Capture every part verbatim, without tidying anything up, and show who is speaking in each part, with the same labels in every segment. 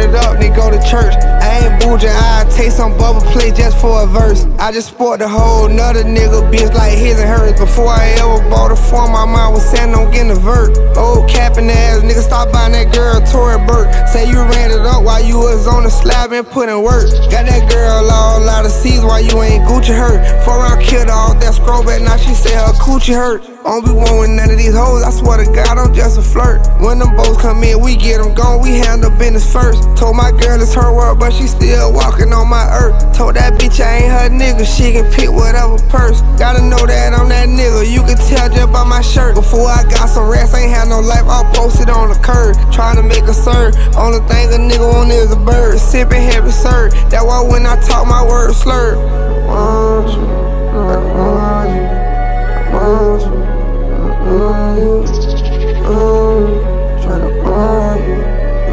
Speaker 1: it up, then go to church. I ain't bougie, I take some bubble play just for a verse. I just sport the whole nother nigga bitch like his and hers. Before I ever bought a form, my mind was saying on getting a vert. Old capping ass nigga, stop buying that girl Tory Burke. Say you ran it up while you was on the slab and put in work. Got that girl all out of seas while you ain't Gucci hurt. Four round killed all that scroll back, now she say her coochie hurt. Don't be one with none of these hoes, I swear to God, I'm just a flirt. When them boats come in, we get them gone, we handle business first. Told my girl it's her world, but she still walking on my earth. Told that bitch I ain't her nigga, she can pick whatever purse. Gotta know that I'm that nigga, you can tell just by my shirt. Before I got some rest, ain't had no life, I'll post it on the curb. Trying to make a serve, only thing a nigga want is a bird. Sipping heavy syrup, that's why when I talk my words slurred. I want you, I want you, I want you, I want you, I want you. Tryna want you,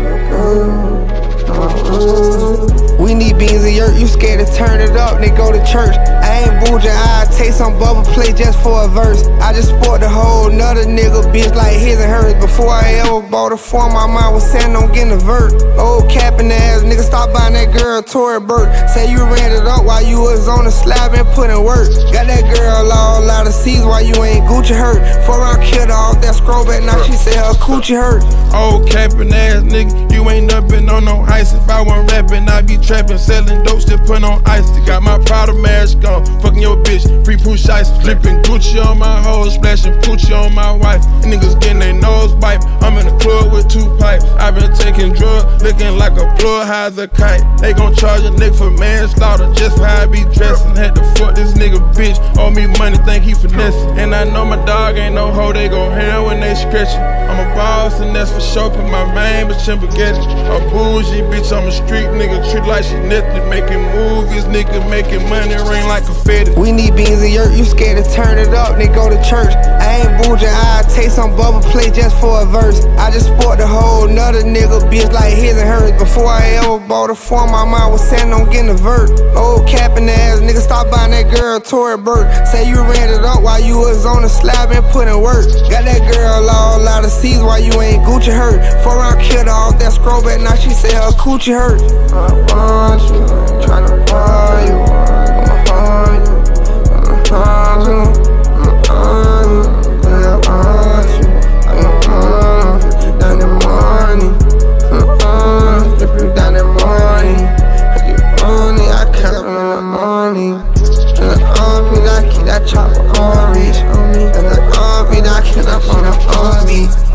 Speaker 1: we need beans and yurt, you scared to turn it up, then go to church. I ain't bougie, I take some bubble play just for a verse. I just sport the whole nother nigga bitch like his and hers. Before I ever bought a form, my mind was saying on getting a vert. Old capping ass nigga, stop buying that girl Tory Burke. Say you ran it up while you was on the slab and put in work. Got that girl all out of seas while you ain't Gucci hurt. Four round killed off that scroll back, now she say her coochie hurt.
Speaker 2: Old capping ass nigga, you ain't never been on no ice. If I wasn't rapping, I'd be trapping, selling dope, still put on ice. Got my Prada mask on, fucking your bitch, free push ice. Flipping Gucci on my hoes, splashing Poochie on my wife. And niggas getting their nose bite. I'm in the club with two pipes. I been taking drugs, looking like a plug, high as a kite. They gon' charge a nigga for manslaughter just for how I be dressing. Had to fuck this nigga bitch, owe me money, think he finessing. And I know my dog ain't no hoe, they gon' hair when they stretching. I'm a boss and that's for sure, put my main bitch in spaghetti. A bougie bitch, I'm a street nigga, treat like she nothing. Making movies, nigga, making money rain like confetti.
Speaker 1: We need beans and yurt, you scared to turn it up, then go to church. I ain't bougie, I take some bubble play just for a verse. I just sport the whole nother nigga bitch like his and hers. Before I ever bought a form, my mind was saying on getting a vert. Old capping ass nigga, stop buying that girl Tory Burke. Say you ran it up while you was on the slab and put in work. Got that girl all out of seas while you ain't Gucci hurt. Four round killed off that scroll back, now she say her coochie hurt. I want you, tryna buy you, I want you, I want you, I want you, I want you, I want you, down the morning, if you down the morning, if you want it, I come in the morning, and the army, I keep that chopper on me, and the army, I keep up on the army.